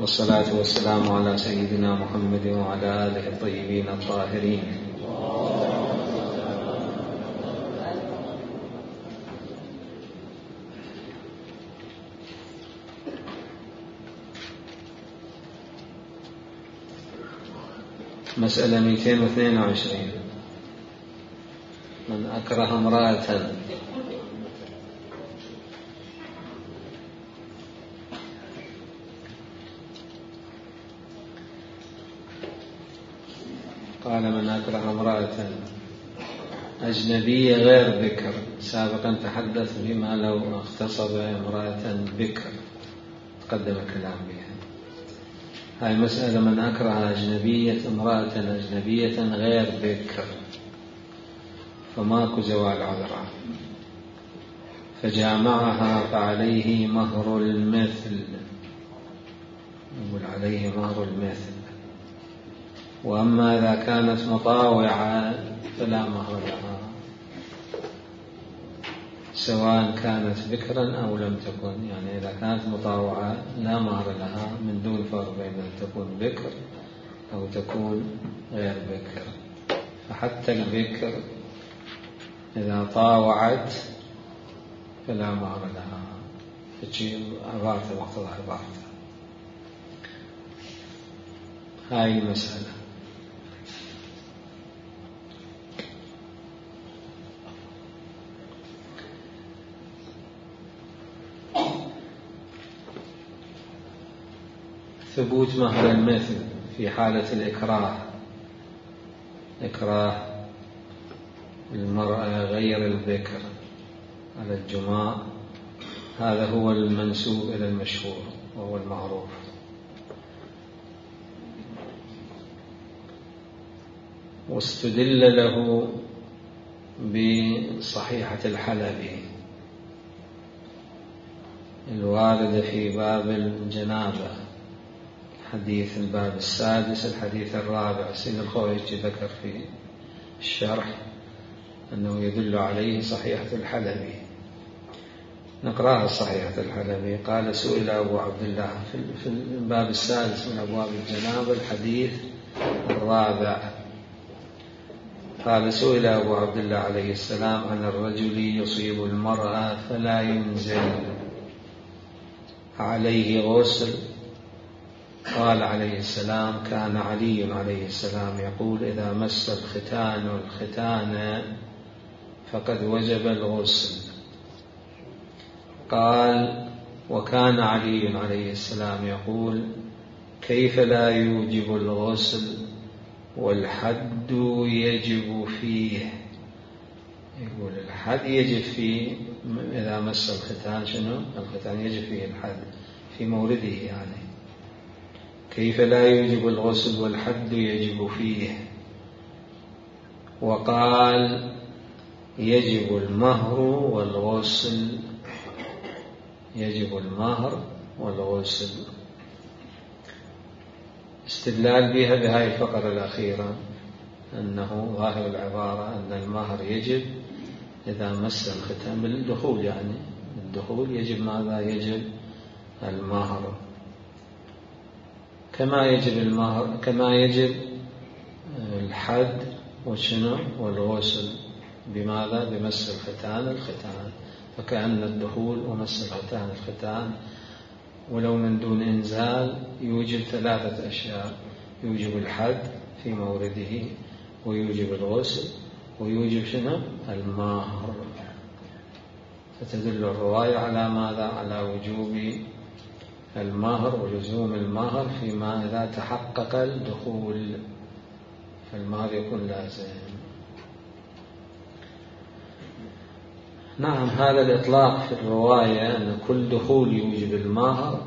والصلاة والسلام على سيدنا محمد وعلى آله الطيبين الطاهرين. مسألة 222. من أكره امرأة قال من أكره امرأة أجنبية غير بكر. سابقا تحدث بما لو اغتصب امرأة بكر، تقدم الكلام بها. هاي مسألة من أكره امرأة أجنبية غير بكر فماكو زوال عذرها، فجامعها فعليه مهر المثل، يقول عليه مهر المثل. وأما إذا كانت مطاوعة فلا مهر لها، سواء كانت بكرا أو لم تكن. يعني إذا كانت مطاوعة لا مهر لها، من دون فرق بين أن تكون بكر أو تكون غير بكر. فحتى البكر إذا طاوعت فلا مهر لها، فتجي عبارة مقتضى عبارة. هاي المسألة. ثبوت مهر المثل في حالة الإكراه، إكراه المرأة غير البكر على الجماع، هذا هو المنسوب إلى المشهور وهو المعروف. واستدل له بصحيحة الحلبي الواردة في باب الجنابة، حديث الباب السادس الحديث الرابع. سيد الخويجي ذكر في الشرح أنه يدل عليه صحيحة الحلبي. نقرأها صحيحة الحلبي. قال سئل أبو عبد الله في الباب السادس من أبواب الجنابة الحديث الرابع، قال سئل أبو عبد الله عليه السلام عن الرجل يصيب المرأة فلا ينزل عليه غسل. قال عليه السلام كان علي عليه السلام يقول إذا مس الختان الختان فقد وجب الغسل. قال وكان علي عليه السلام يقول كيف لا يوجب الغسل والحد يجب فيه. يقول الحد يجب فيه إذا مس الختان. شنو الختان؟ يجب فيه الحد في مورده. يعني كيف لا يوجب الغسل والحد يجب فيه. وقال يجب المهر والغسل، يجب المهر والغسل. استدلال بها بهاي الفقرة الأخيرة أنه ظاهر العبارة أن المهر يجب إذا مس الختان بالدخول. يعني الدخول يجب ماذا؟ يجب المهر كما يجب المهر، كما يجب الحد وشنو والغسل. بماذا؟ بمس الختان الختان. فكأن الدخول ومس الختان الختان ولو من دون إنزال يوجب ثلاثة أشياء: يوجب الحد في مورده، ويوجب الغسل، ويوجب شنو المهر. فتدل الرواية على ماذا؟ على وجوب المهر ولزوم المهر فيما إذا تحقق الدخول، فالمهر يكون لازم. نعم، هذا الإطلاق في الرواية أن كل دخول يوجب المهر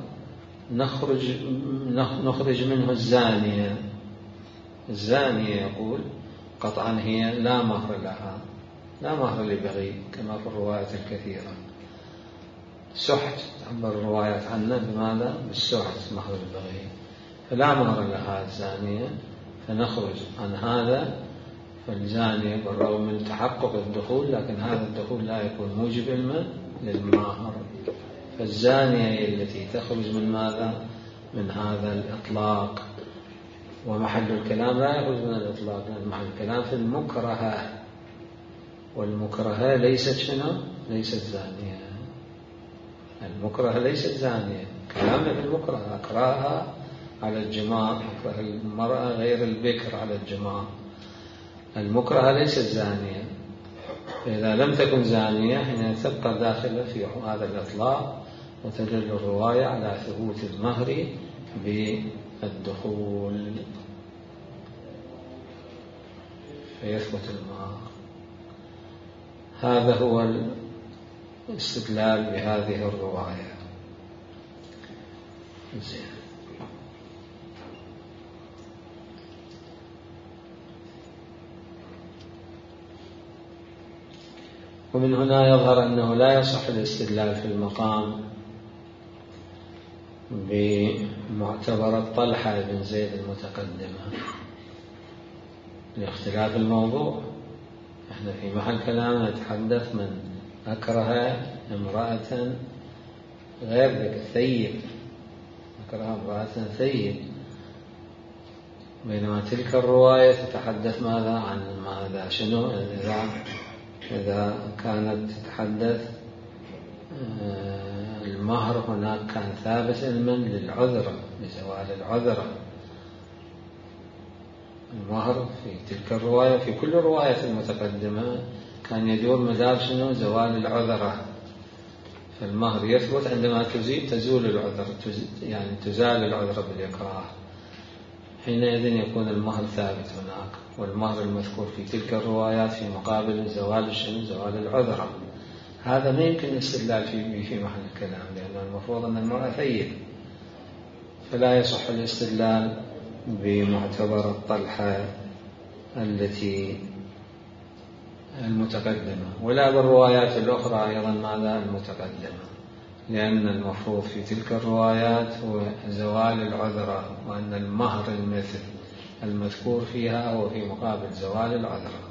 نخرج منه الزانية. الزانية يقول قطعا هي لا مهر لها، لا مهر لبغي كما في الروايات الكثيرة. سحت تعبر الروايات عنه بماذا؟ بالسحت، مهر البغي، فلا مهر لها الزانية. فنخرج عن هذا. فالزانية بالرغم من تحقق الدخول، لكن هذا الدخول لا يكون موجب للمهر. فالزانية التي تخرج من ماذا؟ من هذا الإطلاق، ومحل الكلام لا يخرج من الإطلاق، لأن محل الكلام في المكرهة، والمكرهة ليست شنو؟ ليست زانية. المكرهة ليست زانية، كلامنا في المكرهة، أكرهها على الجماع، أكره المرأة غير البكر على الجماع. المكرهة ليست زانية، فإذا لم تكن زانية حين تبقى داخلة في هذا الإطلاق، وتدل الرواية على ثبوت المهر بالدخول، فيثبت المهر. هذا هو الاستدلال بهذه الرواية. زين. ومن هنا يظهر أنه لا يصح الاستدلال في المقام بمعتبرة طلحة بن زيد المتقدمة لاختلاف الموضوع. احنا في محل كلام نتحدث من أكره امرأة غير ذلك ثيب، أكره امرأة ثيب، بينما تلك الرواية تتحدث ماذا عن ماذا شنو إذا كانت تتحدث المهر هناك كان ثابت علما للعذرة، لزوال العذرة. المهر في تلك الرواية في كل الرواية المتقدمة كان يدور مدار شنو؟ زوال العذرة. فالمهر يثبت عندما تزول العذرة، يعني تزال العذرة بالإكراه، حينئذ يكون المهر ثابت هناك. والمهر المذكور في تلك الروايات في مقابل زوال شنو؟ زوال العذرة. هذا ما يمكن الاستدلال في محل الكلام، لأن المفروض أن المرأة ثيب، فلا يصح الاستدلال بمعتبر الطلحة التي المتقدمة، ولا بالروايات الأخرى أيضا ماذا المتقدمة، لأن المفروض في تلك الروايات هو زوال العذرة، وأن المهر المثل المذكور فيها هو في مقابل زوال العذرة.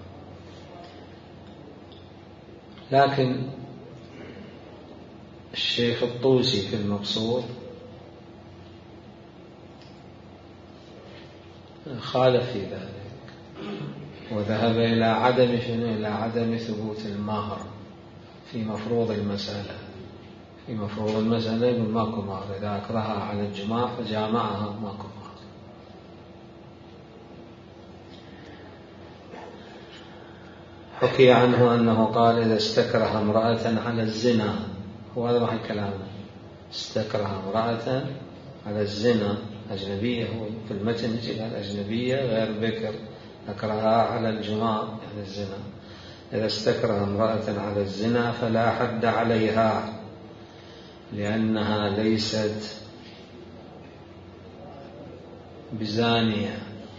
لكن الشيخ الطوسي في المقصود خالف في ذلك، وذهب إلى عدم ثبوت المهر في مفروض المسألة. في مفروض المسألة يقول ماكو مهر، إذا أكرهها على الجماع فجامعها ماكو مهر. حكي عنه أنه قال إذا استكره امرأة على الزنا، وهذا محل كلامه، استكره امرأة على الزنا أجنبية، هو في المتن يجي الأجنبية غير بكر، أكرهها على الجماع يعني الزنا. إذا استكره امرأة على الزنا فلا حد عليها، لأنها ليست بزانية.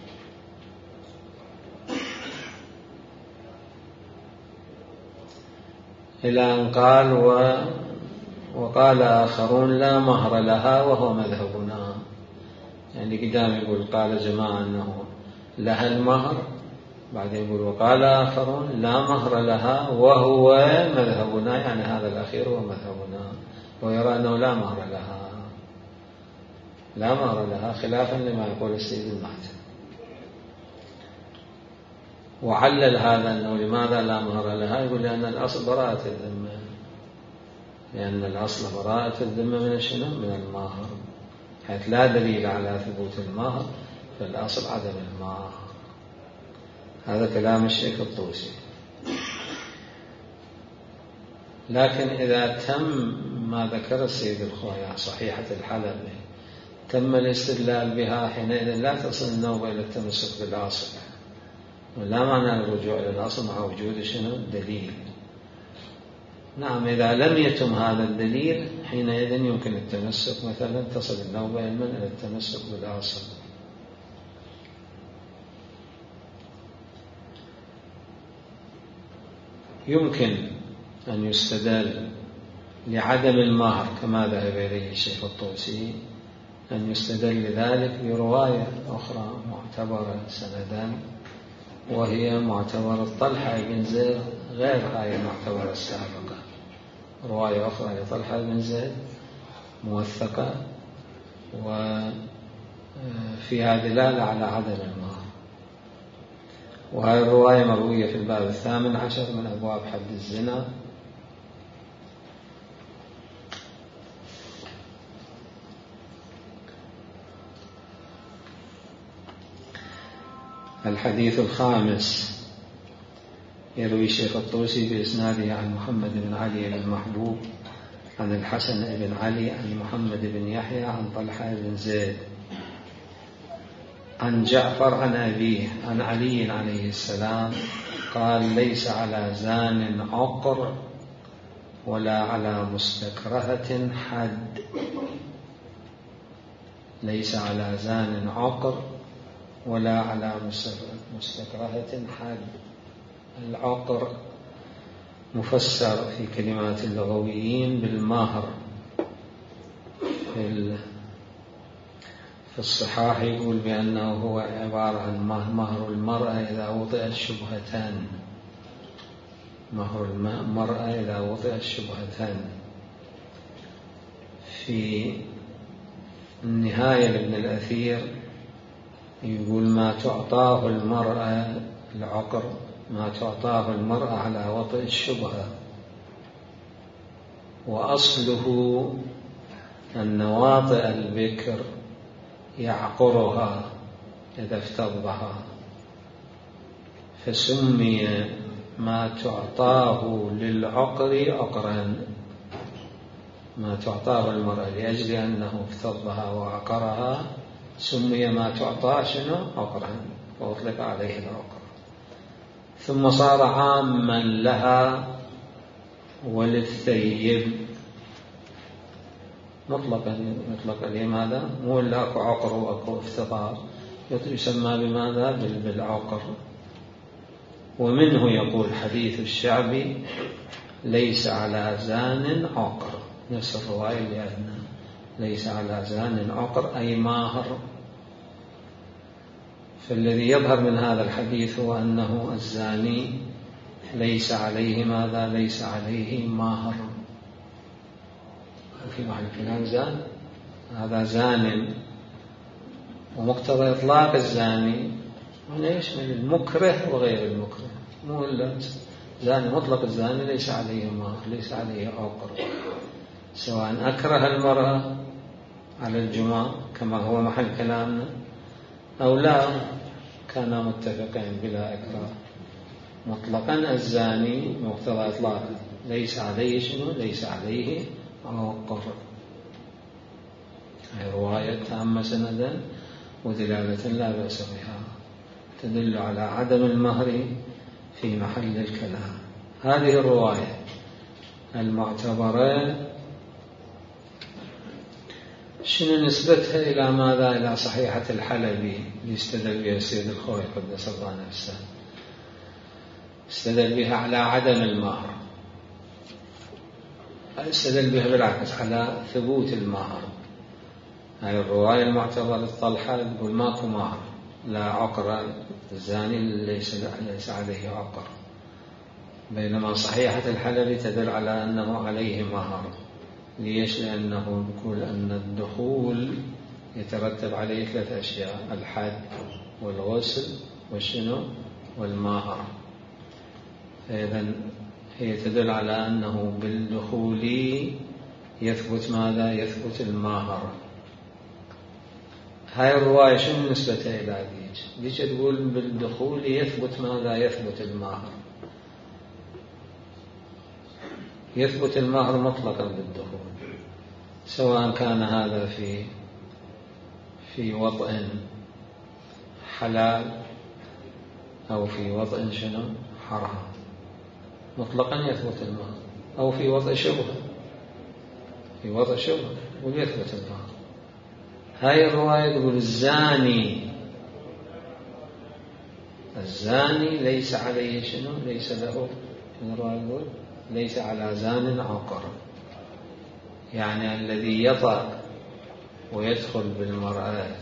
إلى أن قال وقال آخرون لا مهر لها وهو مذهبنا، يعني قدام يقول قال جماعة أنه لها المهر، بعدين يقول وقال آخرون لا مهر لها وهو مذهبنا، يعني هذا الأخير هو مذهبنا، ويرى أنه لا مهر لها، لا مهر لها، خلافا لما يقول السيد المحتم. وعلل هذا أنه لماذا لا مهر لها، يقول لأن الأصل براءة الذمة، لأن الأصل براءة الذمة من شنو؟ من المهر، حيث لا دليل على ثبوت المهر، فالأصل عدم المهر. هذا كلام الشيخ الطوسي. لكن إذا تم ما ذكر السيد الخويا صحيحة الحلبي، تم الاستدلال بها، حينئذ لا تصل النوبة إلى التمسك بالأصل، ولا معنى الرجوع إلى الأصل مع وجود شنو؟ دليل. نعم، إذا لم يتم هذا الدليل حينئذ يمكن التمسك، مثلا تصل النوبة إلى التمسك بالأصل. يمكن أن يستدل لعدم المهر كما ذهب إليه الشيخ الطوسي، أن يستدل لذلك برواية أخرى معتبرة سندا، وهي معتبرة طلحة بن زيد غير هاي المعتبرة السابقة، رواية أخرى لطلحة بن زيد موثقة وفيها دلالة على عدم المهر. وهذه الرواية مروية في الباب 18 من أبواب حد الزنا. الحديث الخامس يروي الشيخ الطوسي بإسناده عن محمد بن علي المحبوب عن الحسن بن علي عن محمد بن يحيى عن طلحة بن زيد عن جعفر عن أبيه عن علي عليه السلام قال: ليس على زان عقر ولا على مستكرهة حد. ليس على زان عقر ولا على مستكرهة حد. العقر مفسر في كلمات اللغويين بالمهر. في الصحاح يقول بأنه هو عبارة عن مهر المرأة إذا وطئت شبهتان. مهر المرأة إذا وطئت شبهتان. في النهاية لابن الأثير يقول: ما تعطاه المرأة العقر ما تعطاه المرأة على وطئ الشبهة، وأصله أن واطئ البكر يعقرها إذا افتضها، فسمي ما تعطاه للعقر عقرا. ما تعطاه المرأة لأجل أنه افتضها وعقرها سمي ما تعطاه شنو؟ عقرا، وأطلق عليه العقر. ثم صار عاما لها وللثيب مطلقا. لماذا؟ مو إلا أكو عقر وأكو افتضار، يسمى بماذا؟ بالعقر. ومنه يقول حديث الشعبي: ليس على زان عقر. نفس الرواية اللي عندنا، ليس على زان عقر أي ماهر. فالذي يظهر من هذا الحديث هو أنه الزاني ليس عليه ماذا؟ ليس عليه ماهر. وفي معنى كلام زان، هذا زان، ومقتضى إطلاق الزاني هنا يشمل المكره وغير المكره. مو إلا زاني مطلق، الزاني ليس عليه مهر، ليس عليه عقر، سواء أكره المرأة على الجماع كما هو محل كلامنا أو لا، كانا متفقين بلا إكراه. مطلقا الزاني مقتضى إطلاق ليس عليه شنو؟ ليس عليه عقر. هي رواية تامة سندا ودلالة لا بأس بها، تدل على عدم المهر في محل الكلام. هذه الرواية المعتبرة شنو نسبتها إلى ماذا؟ إلى صحيحة الحلبي اللي استدل بها السيد الخوي قدس الله نفسه. استدل بها على عدم المهر، استدل بها بالعكس على ثبوت المهر. هاي الرواية المعتبرة الطلحة تقول ماكو مهر، لا عقر، الزاني ليس عليه عقر، بينما صحيحة الحلبي تدل على أنه عليه مهر. ليش؟ لأنه يقول أن الدخول يترتب عليه 3 أشياء: الحد والغسل والشنو والمهر. فإذن هي تدل على أنه بالدخول يثبت ماذا؟ يثبت المهر. هاي الرواية شنو نسبتها إلى ديك تقول بالدخول يثبت ماذا؟ يثبت المهر. يثبت المهر مطلقا بالدخول، سواء كان هذا في وطئ حلال أو في وطئ شنو حرام، مطلقا يثبت المهر، أو في وطئ شبهة، في وطئ شبهة ويثبت المهر. هاي الرواية تقول الزاني ليس عليه شنو؟ ليس له، الرواية تقول ليس على زان عقر، يعني الذي يطأ ويدخل بالمرأة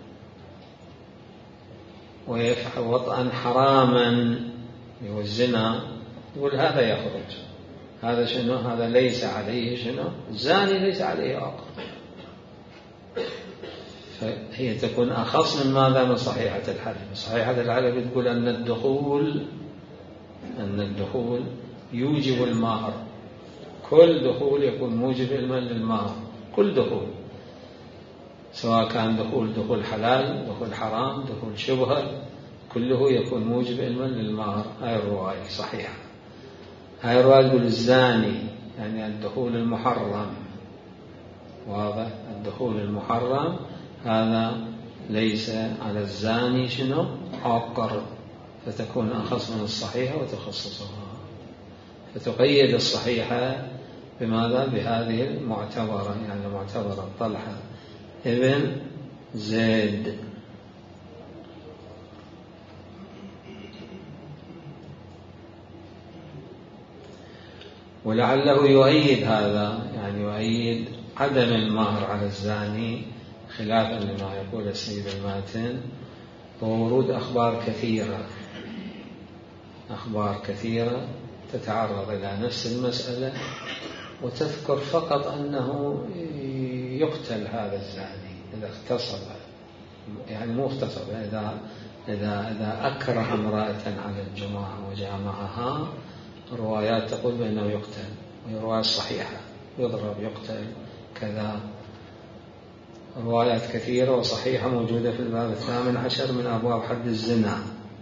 ويفعل وطئا حراما هو الزنا، يقول هذا يخرج. هذا شنو؟ هذا ليس عليه شنو؟ الزاني ليس عليه عقر. فهي تكون أخص من ماذا؟ من صحيحة الحلف. صحيحة الحلف تقول أن الدخول يوجب المهر، كل دخول يكون موجب علما للمهر، كل دخول، سواء كان دخول حلال، دخول حرام، دخول شبهة، كله يكون موجب علما للمهر. هاي الرواية صحيحة. هاي الرواية تقول الزاني يعني الدخول المحرم، واضح؟ الدخول المحرم هذا ليس على الزاني شنو؟ عقر، فتكون أخص من الصحيحة وتخصصها، فتقيد الصحيحة بماذا؟ بهذه المعتبرة، يعني معتبرة طلحة ابن زيد. ولعله يؤيد هذا، يعني يؤيد عدم المهر على الزاني خلافا لما يقول السيد الماتن، وورود أخبار كثيرة تتعرض إلى نفس المسألة وتذكر فقط أنه يقتل هذا الزاني إذا اغتصب، يعني مو اغتصب، إذا أكره امرأة على الجماعة وجامعها، روايات تقول بأنه يقتل، وهي رواية صحيحة، يضرب، يقتل، كذا. روايات كثيرة وصحيحة موجودة في الباب 18 من أبواب حد الزنا،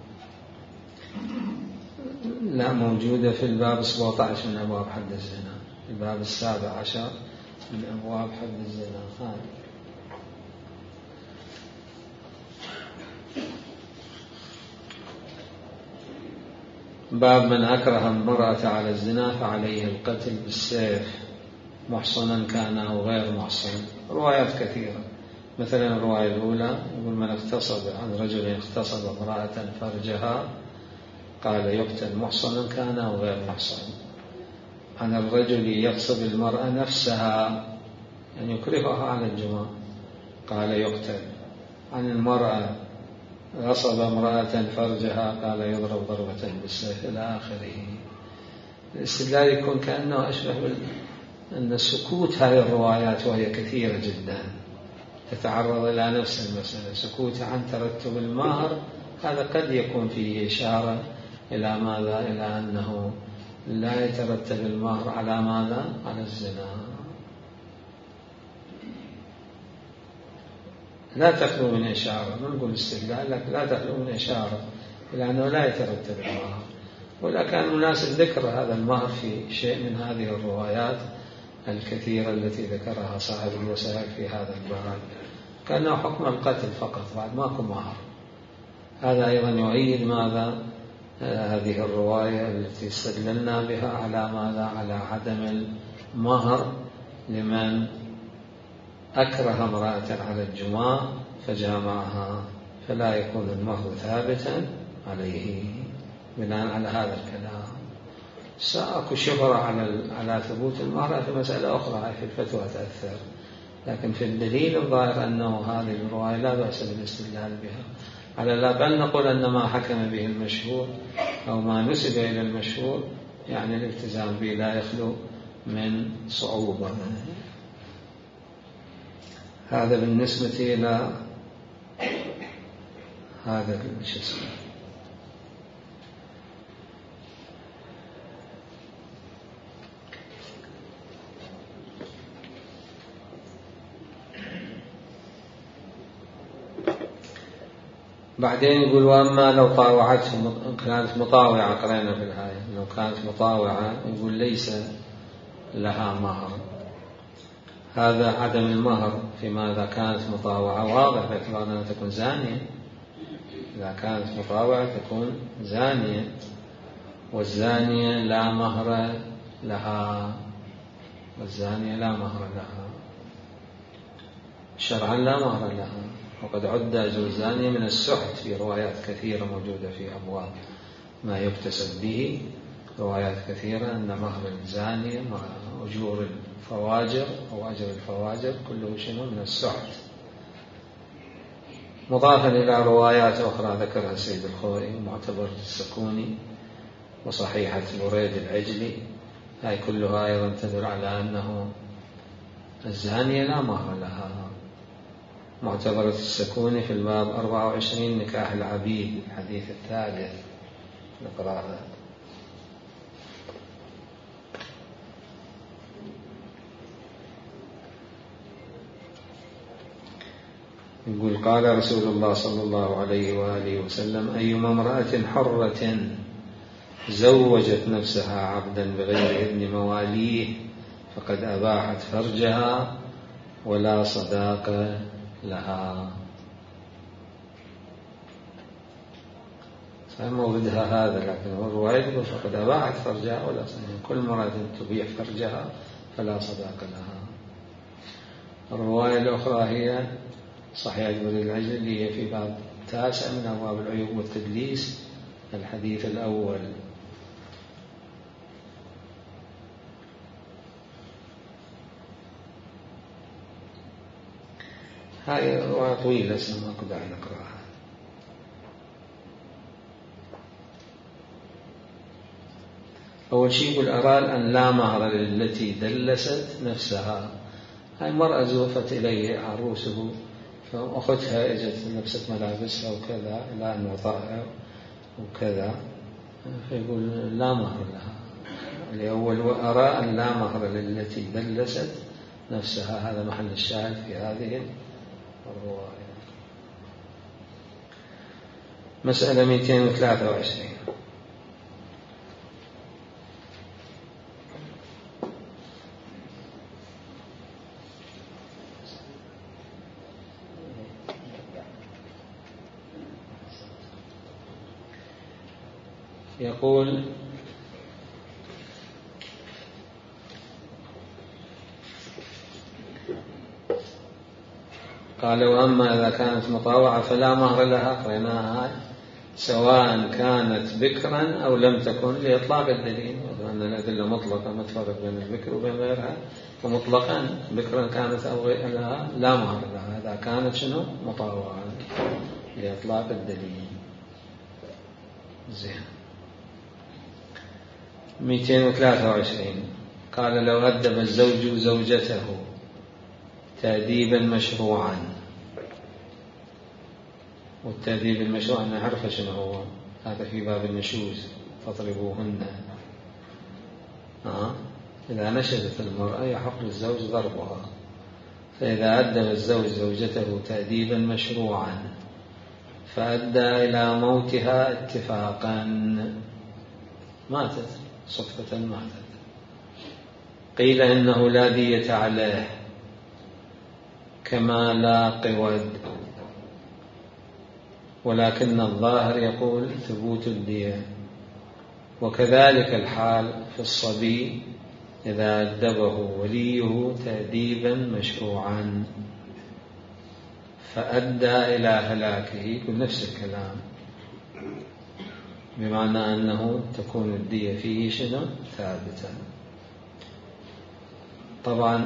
لا، موجودة في الباب 17 من أبواب حد الزنا، الباب 17 من أبواب حد الزنا. باب من أكره المرأة على الزنا فعليه القتل بالسيف محصنا كان أو غير محصن. روايات كثيرة، مثلا الرواية الأولى يقول من اغتصب، عن رجل اغتصب امرأة فرجها قال يقتل محصنا كان أو غير محصن. عن الرجل يغصب المرأة نفسها، يعني يكرهها على الجماع، قال يقتل. عن المرأة غصب امرأة فرجها قال يضرب ضربة بالسيف، إلى آخره. الاستدلال يكون كأنه أشبه أن سكوت هذه الروايات وهي كثيرة جدا تتعرض إلى نفس المسألة، سكوت عن ترتب المهر، هذا قد يكون فيه إشارة إلى ماذا؟ إلى أنه لا يترتب المهر على ماذا؟ على الزنا. لا تخلو من إشارة، ما نقول استدلال، لكن لا تخلو من إشارة إلى أنه لا يترتب المهر. ولا كان مناسب ذكر هذا المهر في شيء من هذه الروايات الكثيرة التي ذكرها صاحب الوسائل في هذا الباب، كأنه حكم القتل فقط، بعد ماكو مهر. هذا أيضا يؤيد ماذا؟ هذه الرواية التي استدللنا بها على ماذا؟ على عدم المهر لمن أكره امرأة على الجماع فجامعها، فلا يكون المهر ثابتا عليه بناء على هذا الكلام. سأكو شبرة على ثبوت المهر في مسألة أخرى في الفتوى تأثر، لكن في الدليل الظاهر أنه هذه الرواية لا بأس بالاستدلال بها، على لا بل نقول أن ما حكم به المشهور أو ما نسب إلى المشهور يعني الالتزام به لا يخلو من صعوبة. هذا بالنسبة إلى هذا الشيء. بعدين يقول وأما لو طاوعته، كانت مطاوعة، قرأنا في الآية لو كانت مطاوعة، يقول ليس لها مهر. هذا عدم المهر في ماذا؟ كانت مطاوعة واضح باعتبار أنها تكون زانية، إذا كانت مطاوعة تكون زانية، والزانية لا مهر لها، والزانية لا مهر لها شرعا، لا مهر لها. وقد عد أجر الزانية من السحت في روايات كثيرة موجودة في أبواب ما يكتسب به، روايات كثيرة أن مهر الزانية مع أجور الفواجر أو أجر الفواجر كله شنو؟ من السحت. مضافا إلى روايات أخرى ذكرها السيد الخوئي معتبر السكوني وصحيحة بريد العجلي، هاي كلها أيضا تدل على أنه الزانية لا مهر لها. معتبرة السكوني في الباب 24 نكاح العبيد الحديث الثالث نقرأها. يقول قال رسول الله صلى الله عليه وآله وسلم أيما امرأة حرة زوجت نفسها عبدا بغير إذن مواليه فقد أباحت فرجها ولا صداق لها. موردها هذا، لكن هو الرواية يقول فقد أباحت فرجها ولا صداق، كل مرأة تبيح فرجها فلا صداق لها. الرواية الأخرى هي صحيح ابن العجل هي في باب 9 من أبواب العيوب والتدليس الحديث الأول. هاي رواية طويلة ما أقدر نقرأها. أول شيء يقول أرى أن لا مهر للتي دلست نفسها. هاي مرأة زوفت إليه عروسه فأختها اجت لبست ملابسها وكذا إلى أن وضعها وكذا، فيقول لا مهر لها. الأول وأرى أن لا مهر للتي دلست نفسها، هذا محل الشاهد في هذه الرواية. مسألة 223 يقول قال وأما إذا كانت مطاوعة فلا مهر لها، قريناها سواء كانت بكرا أو لم تكن لإطلاق الدليل، وأن الأدلة مطلقة ما تفرق بين البكر وبين غيرها، فمطلقا بكرا كانت أو غيرها لا مهر لها إذا كانت شنو مطاوعة لإطلاق الدليل. زين. 223 قال لو أدب الزوج زوجته تأديبا مشروعا، والتأديب المشروع أنا أعرف شنو هو، هذا في باب النشوز فاضربوهن. إذا نشزت المرأة يحق للزوج ضربها، فإذا أدب الزوج زوجته تأديبا مشروعا فأدى إلى موتها اتفاقا، ماتت صدفة ماتت، قيل إنه لا دية عليه كما لا قود، ولكن الظاهر يقول ثبوت الدية. وكذلك الحال في الصبي إذا أدبه وليه تأديبا مشروعا فأدى إلى هلاكه، يقول نفس الكلام، بمعنى أنه تكون الدية فيه شنو ثابتة. طبعا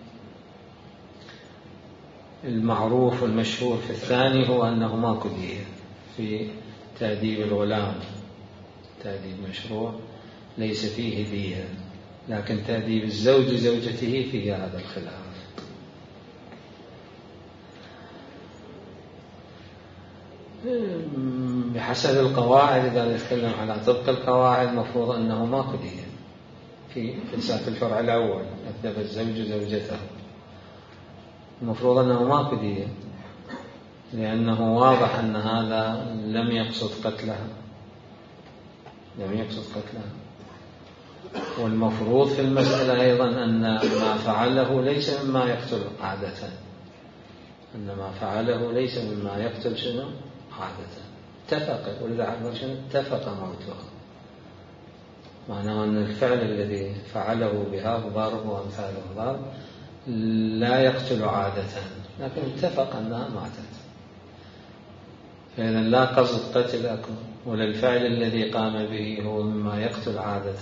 المعروف والمشهور في الثاني هو أنه ماكو دية في تأديب الغلام، تأديب مشروع ليس فيه دية، لكن تأديب الزوج زوجته فيه هذا الخلاف. بحسب القواعد إذا نتكلم على طبق القواعد مفروض أنه ماكو دية في فلسفة الفرع الأول أدب الزوج زوجته، المفروض أنه ماكو دية لأنه واضح أن هذا لم يقصد قتلها، لم يقصد قتلها. والمفروض في المسألة أيضا أن ما فعله ليس مما يقتل عادة، أن ما فعله ليس مما يقتل شنو عادة. اتفق، ولذا عبر شنو اتفق موتها، معناه أن الفعل الذي فعله بها ضرب وأمثال الضرب لا يقتل عادة، لكن اتفق أنها ماتت، فإذا لا قصد قتلكم ولا الفعل الذي قام به هو مما يقتل عادة،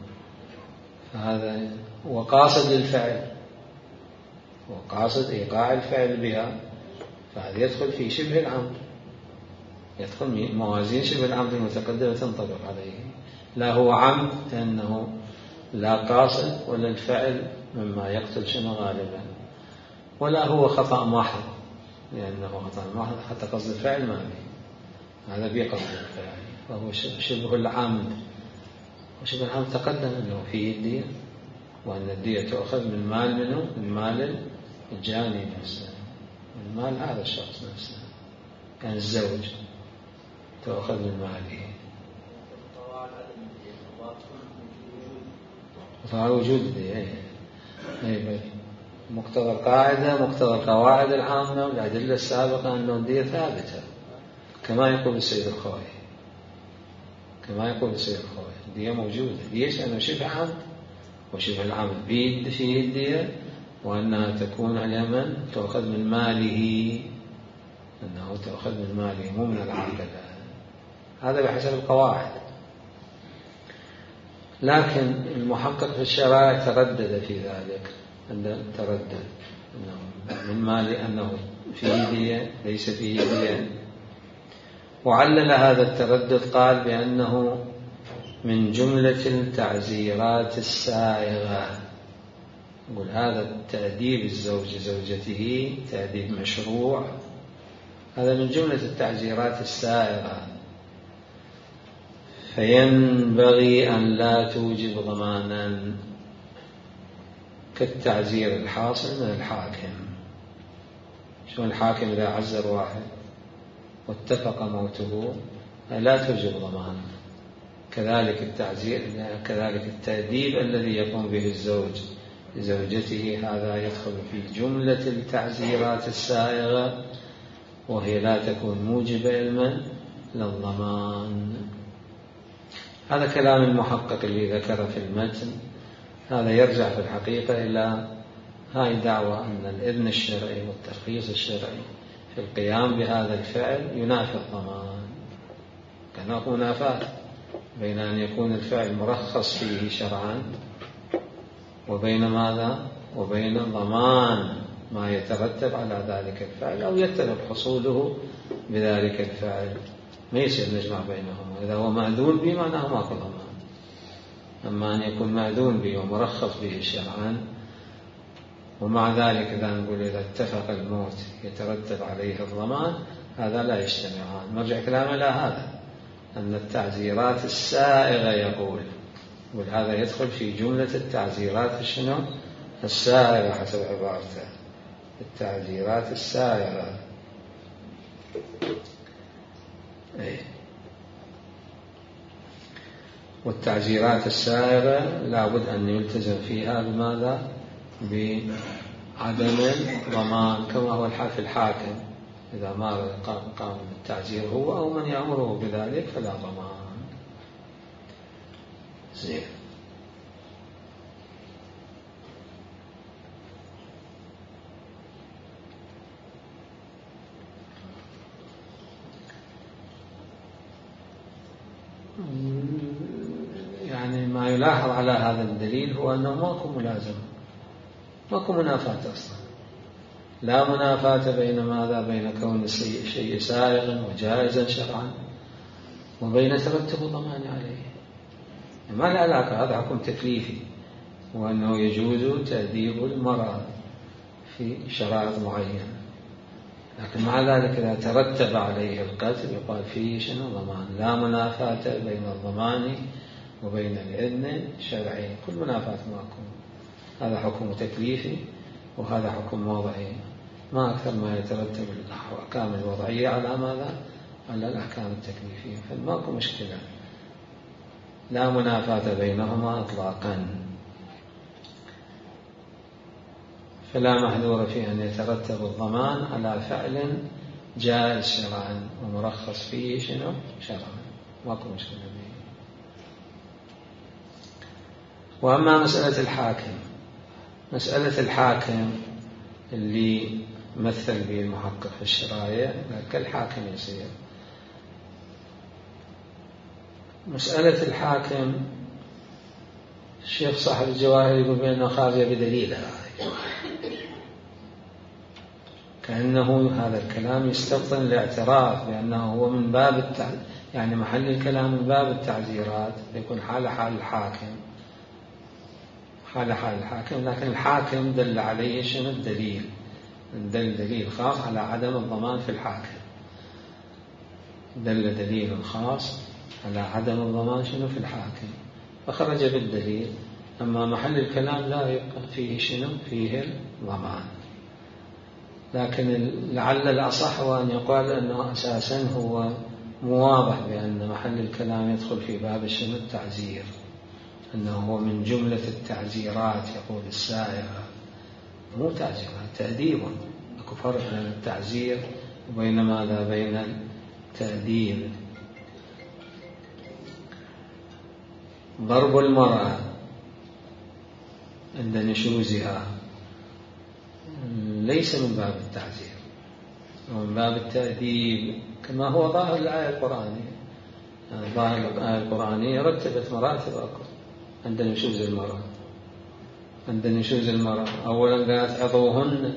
فهذا وقاصد للفعل وقاصد إيقاع الفعل بها، فهذا يدخل في شبه العمد، يدخل موازين شبه العمد المتقدمة تنطبق عليه. لا هو عمد لأنه لا قاصد، ولا الفعل مما يقتل شنو غالبا، ولا هو خطأ محض لأنه حتى قصد الفعل ما به، هذا بقصد الفعل، فهو شبه العمد. وشبه العمد تقدم أنه فيه الدية، وأن الدية تؤخذ من مال منه، من مال الجاني نفسه، من مال هذا الشخص نفسه، كان الزوج تؤخذ من ماله. وجود الدية مقتضى القاعدة، مقتضى القواعد العامة والأدلة السابقة أن الدية ثابتة، كما يقول السيد الخوئي، الدية موجودة. ليش؟ لأنه شبه عمد، وشبه العمد فيه الدية، وأنها تكون على من تأخذ من ماله، أنه تأخذ من ماله مو من العاقل، هذا بحسب القواعد. لكن المحقق في الشرائع تردد في ذلك، تردد أنه من مال، أنه فيه دية ليس فيه دية، وعلل هذا التردد قال بأنه من جملة التعزيرات السائغة. يقول هذا تأديب الزوج زوجته تأديب مشروع، هذا من جملة التعزيرات السائغة، فينبغي أن لا توجب ضمانا، كالتعزير الحاصل من الحاكم. شو الحاكم إذا عزر واحد واتفق موته لا توجب ضمان، كذلك التعزير، كذلك التأديب الذي يقوم به الزوج لزوجته، هذا يدخل في جملة التعزيرات السائغة، وهي لا تكون موجبة علما للضمان. هذا كلام المحقق اللي ذكر في المتن، هذا يرجع في الحقيقة إلى هاي دعوة أن الإذن الشرعي والترخيص الشرعي في القيام بهذا الفعل ينافي الضمان، كان منافاة بين أن يكون الفعل مرخص فيه شرعا وبين ماذا؟ وبين ضمان ما يترتب على ذلك الفعل أو يتلف حصوله بذلك الفعل، ما يصير نجمع بينهما. إذا هو مأذون به معناه ماكو ضمان، أما أن يكون مأذون به ومرخص به شرعا، ومع ذلك إذا نقول إذا اتفق الموت يترتب عليه الضمان، هذا لا يجتمعان. مرجع كلامه إلى هذا، أن التعزيرات السائغة يقول هذا يدخل في جملة التعزيرات شنو؟ السائغة حسب عبارته، التعزيرات السائغة. والتعزيرات السائغة لابد أن يلتزم فيها بماذا؟ بعدم الضمان، كما هو الحال في الحاكم، إذا ما قام بالتعزير هو أو من يأمره بذلك فلا ضمان. زين. يعني ما يلاحظ على هذا الدليل هو أنه ماكو ملازمة، ماكو منافاة أصلا، لا منافاة بين ماذا؟ بين كون الشيء سائغا وجائزا شرعا وبين ترتب الضمان عليه، ما له علاقة. هذا حكم تكليفي، وأنه يجوز تأديب المرأة في شرائط معينة، لكن مع ذلك إذا ترتب عليه القتل يقال فيه شنو؟ ضمان. لا منافاة بين الضمان وبين الإذن الشرعي، كل منافاة ماكو. هذا حكم تكليفي وهذا حكم وضعي، ما أكثر ما يترتب الأحكام الوضعية على ماذا؟ على الأحكام التكليفية، فماكو مشكلة، لا منافاة بينهما إطلاقا. فلا محذور في أن يترتب الضمان على فعل جائز شرعا ومرخص فيه شنو؟ شرعا، ماكو مشكلة به. وأما مسألة الحاكم، مسألة الحاكم اللي مثل به المحقق في الشرائع كالحاكم يصير. مسألة الحاكم الشيخ صاحب الجواهر يقول بأنه خارج بدليلها، كأنه هذا الكلام يستبطن الاعتراف بأنه هو من باب يعني محل الكلام من باب التعزيرات، يكون حال الحاكم، حال الحاكم، لكن الحاكم دل عليه شنو الدليل؟ دل دليل خاص على عدم الضمان في الحاكم، دل دليل خاص على عدم الضمان شنو في الحاكم فخرج بالدليل. أما محل الكلام لا يبقى فيه شنو فيه الضمان. لكن لعل الأصح هو أن يقال أنه أساسا هو مواضح بأن محل الكلام يدخل في باب شنو التعزير، أنه هو من جملة التعزيرات. يقول السائرة مو تعزيرات، تأديب. أكو فرق بين التعزير وبين ماذا؟ بين التأديب. ضرب المرأة عند نشوزها ليس من باب التعزير، ومن باب التأديب، كما هو ظاهر الآية القرآنية. ظاهر الآية القرآنية رتبت مراتب أكو عند نشوز المرأة. عند نشوز المرأة أولا قالت عظوهن،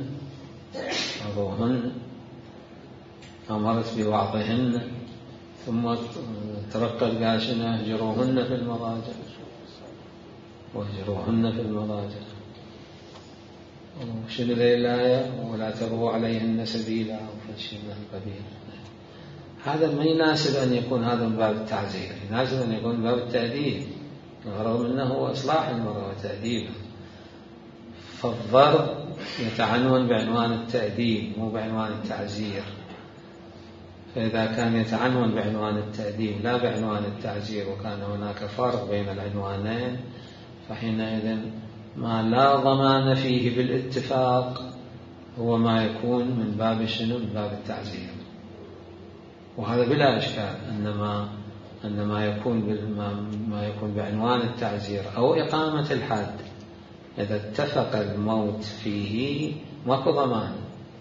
أمرت بوعظهن، ثم ترقت قال شنو اهجروهن في المضاجع، واهجروهن في المضاجع. شنو ذي الآية؟ ولا تبغوا عليهن سبيلا أو شيء من القبيل. هذا ما يناسب أن يكون هذا من باب التعزير، يناسب أن يكون من باب التأديب، رغم أنه هو إصلاح المرأة وتأديبها. فالضرب يتعنون بعنوان التأديب مو بعنوان التعزير. فإذا كان يتعنون بعنوان التأديب لا بعنوان التعزير، وكان هناك فرق بين العنوانين، فحينئذ ما لا ضمان فيه بالاتفاق هو ما يكون من باب شنو؟ من باب التعزير. وهذا بلا إشكال أن ما يكون بعنوان التعزير أو إقامة الحد إذا اتفق الموت فيه ماكو ضمان.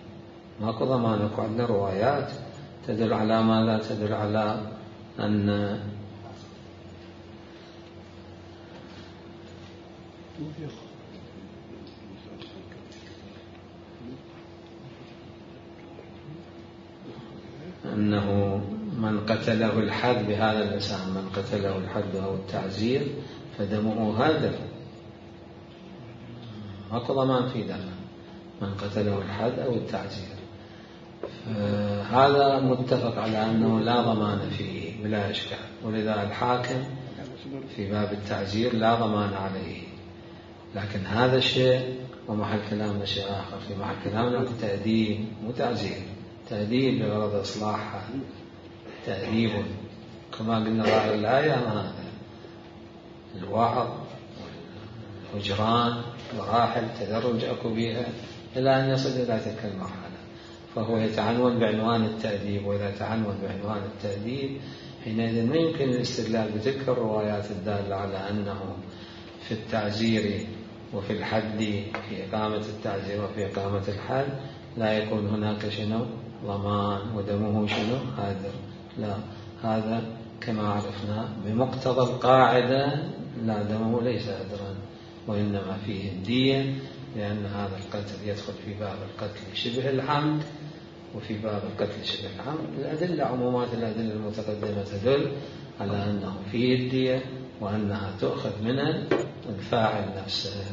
عندنا روايات تدل على ما لا تدل على أنه من قتله الحد بهذا اللسان، من قتله الحد أو التعزير فدمه هدر، ماكو ضمان في دمه من قتله الحد أو التعزير. هذا متفق على أنه لا ضمان فيه بلا إشكال، ولذا الحاكم في باب التعزير لا ضمان عليه. لكن هذا الشيء ومحل كلامنا شيء آخر. في محل كلامنا تأديب مو تعزير، تأديب بغرض إصلاحها، تأديب كما قلنا ظاهر الآية هذا الوعظ والهجران مراحل تدرج أكو بها إلى أن يصل إلى تلك المرحلة. فهو يتعنون بعنوان التأديب، وإذا تعنون بعنوان التأديب حينئذ ما يمكن الاستدلال بتلك الروايات الدالة على أنه في التعزير وفي الحد، في إقامة التعزير وفي إقامة الحد لا يكون هناك شنو ضمان ودمه شنو هادر. لا، هذا كما عرفنا بمقتضى القاعدة لا، دمه ليس هدرا، وإنما فيه الدية، لأن هذا القتل يدخل في باب القتل شبه العمد وفي باب القتل شبه العمد. الأدلة عمومات الأدلة المتقدمة تدل على أنه فيه الدية وأنها تؤخذ من الفاعل نفسه.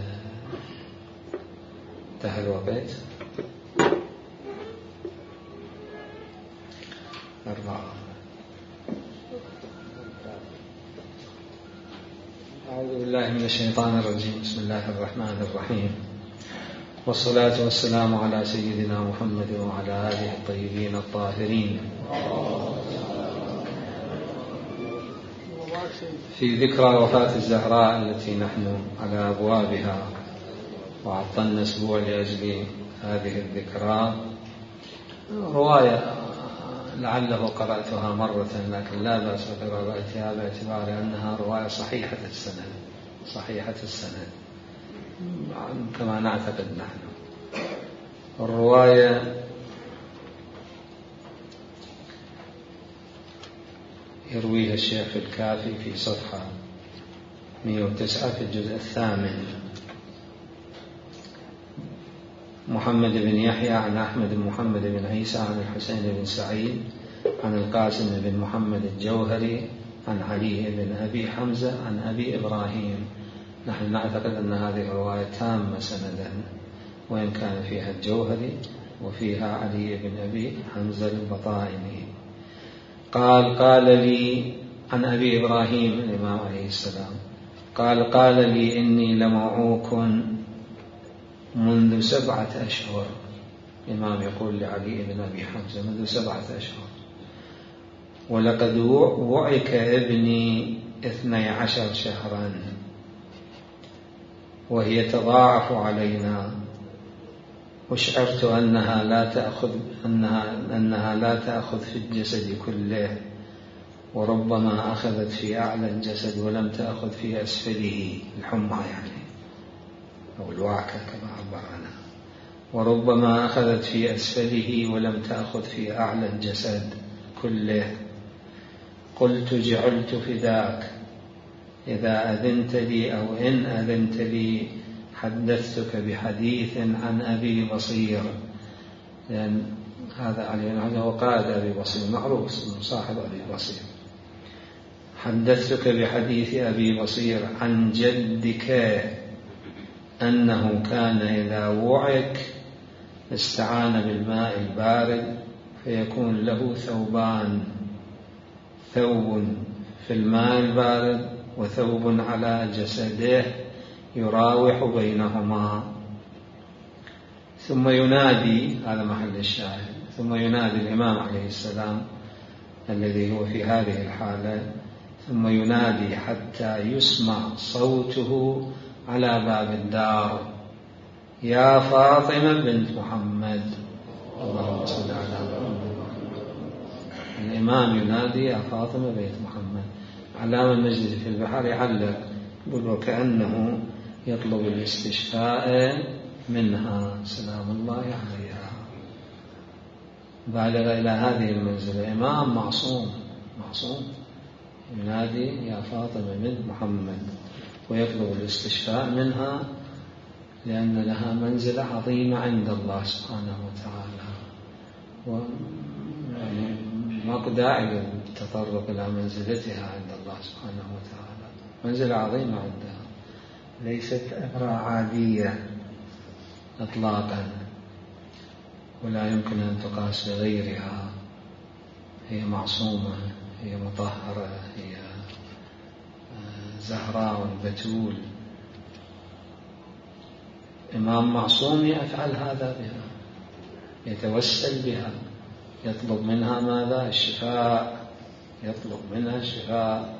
انتهى الوقت. 4. أعوذ بالله من الشيطان الرجيم. بسم الله الرحمن الرحيم، والصلاة والسلام على سيدنا محمد وعلى آله الطيبين الطاهرين. في ذكرى وفاة الزهراء التي نحن على أبوابها وعطلنا أسبوع لأجل هذه الذكرى، رواية لعله قرأتها مرة لكن لا بأس بقراءتها باعتبار أنها رواية صحيحة السند كما نعتقد نحن. الرواية يرويها الشيخ في الكافي في صفحة 109 في الجزء 8. محمد بن يحيى عن أحمد بن محمد بن عيسى عن الحسين بن سعيد عن القاسم بن محمد الجوهري عن علي بن أبي حمزة عن أبي إبراهيم. نحن نعتقد أن هذه الرواية تامة سندا، وإن كان فيها الجوهري وفيها علي بن أبي حمزة البطائني قال لي عن أبي إبراهيم الإمام عليه السلام قال لي إني لموعوك منذ 7 أشهر. الإمام يقول لعلي بن أبي حمزة منذ 7 أشهر، ولقد وعك ابني 12 شهرا، وهي تضاعف علينا، وشعرت أنها لا تأخذ في الجسد كله، وربما أخذت في أعلى الجسد ولم تأخذ في أسفله، الحمى يعني أو الوعكة كما عبر عنها، وربما أخذت في أسفله ولم تأخذ في أعلى الجسد كله. قلت جعلت فداك، إذا أذنت لي أو إن أذنت لي حدثتك بحديث عن أبي بصير، لأن هذا علي وقاد أبي بصير معروف صاحب أبي بصير. حدثتك بحديث أبي بصير عن جدك أنه كان إذا وعك استعان بالماء البارد فيكون له ثوبان، ثوب في الماء البارد وثوب على جسده يراوح بينهما. ثم ينادي، هذا محل الشاهد، ثم ينادي الإمام عليه السلام الذي هو في هذه الحالة، ثم ينادي حتى يسمع صوته على باب الدار: يا فاطمة بنت محمد. اللهم صل على محمد. الإمام ينادي يا فاطمة بنت محمد. علامة المجلس في البحر يعلق يقول: وكأنه يطلب الاستشفاء منها سلام الله عليها. بالغ إلى هذه المنزلة، إمام معصوم ينادي يا فاطمة بنت محمد ويطلب الاستشفاء منها، لأن لها منزلة عظيمة عند الله سبحانه وتعالى، ما داعي للتطرق إلى منزلتها عند الله سبحانه وتعالى، منزلة عظيمة عندها، ليست امرأة عادية إطلاقا، ولا يمكن أن تقاس بغيرها. هي معصومة، هي مطهرة، هي زهراء بتول. إمام معصوم يفعل هذا بها، يتوسل بها، يطلب منها ماذا؟ الشفاء، يطلب منها الشفاء.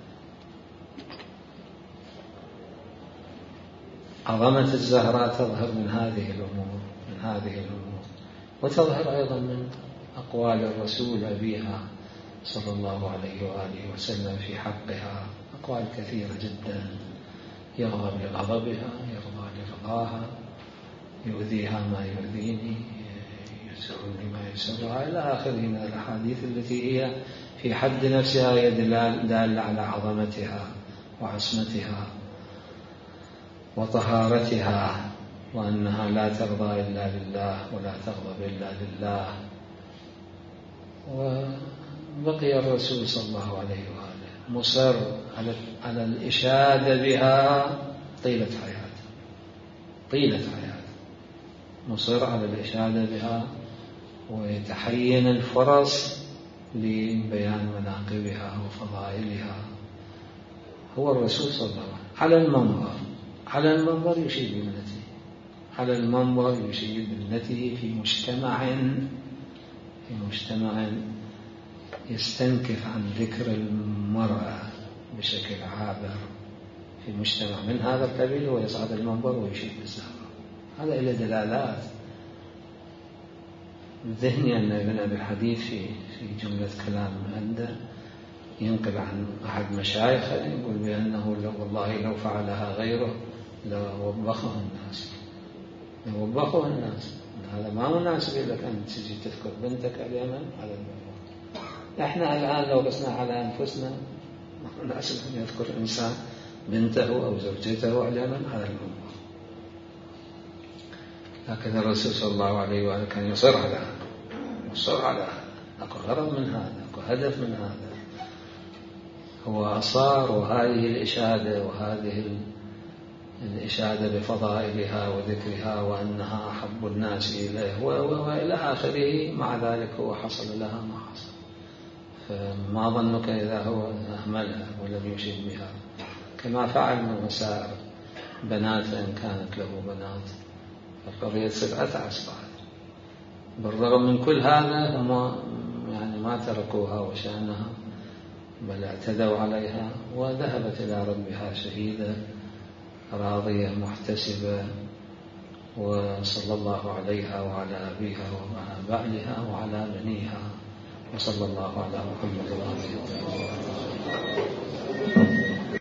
عظمة الزهراء تظهر من هذه الأمور، وتظهر أيضا من أقوال الرسول أبيها صلى الله عليه وآله وسلم في حقها، أقوال كثيرة جدا، يغضب لغضبها، يرضى لرضاها، يؤذيها ما يؤذيني، يسرني ما يسرها، إلى آخره من الأحاديث التي هي في حد نفسها هي دالة على عظمتها وعصمتها وطهارتها، وأنها لا ترضى إلا لله ولا تغضب إلا لله. وبقي الرسول صلى الله عليه وآله مصر على الإشادة بها طيلة حياته، مصر على الإشادة بها، ويتحين الفرص لبيان مناقبها وفضائلها. هو الرسول صلى الله عليه وسلم على المنبر يشيد بابنته، على المنبر يشيد بابنته في مجتمع يستنكف عن ذكر المرأة بشكل عابر، في مجتمع من هذا القبيل ويصعد المنبر ويشيد بالزهراء. هذا إلى دلالات ذهني أن ابن أبي الحديث في جملة كلام عنده ينقل عن أحد مشايخه يقول بأنه والله لو فعلها غيره لوبخه الناس. هذا ما مناسب لك أن تجي تذكر بنتك اليمن على المنبر. إحنا الآن لو بسنا على أنفسنا ما مناسب أن يذكر إنسان بنته أو زوجته على اليمن على المنبر، لكن الرسول صلى الله عليه وآله كان يصر على أكو غرض من هذا، أكو هدف من هذا، هو أصار. وهذه الإشادة وهذه الإشادة بفضائلها وذكرها وأنها أحب الناس إليه وإلى آخره. مع ذلك هو حصل لها ما حصل. فما ظنك إذا هو أهملها ولم يشد بها، كما فعل من سائر بنات إن كانت له بنات، فالقضية تصير أتعس بعد. بالرغم من كل هذا هم يعني ما تركوها وشأنها، بل اعتدوا عليها، وذهبت إلى ربها شهيدة راضية محتسبة، وصلى الله عليها وعلى أبيها وعلى بعلها وعلى بنيها، وصلى الله على محمد وآله وصحبه.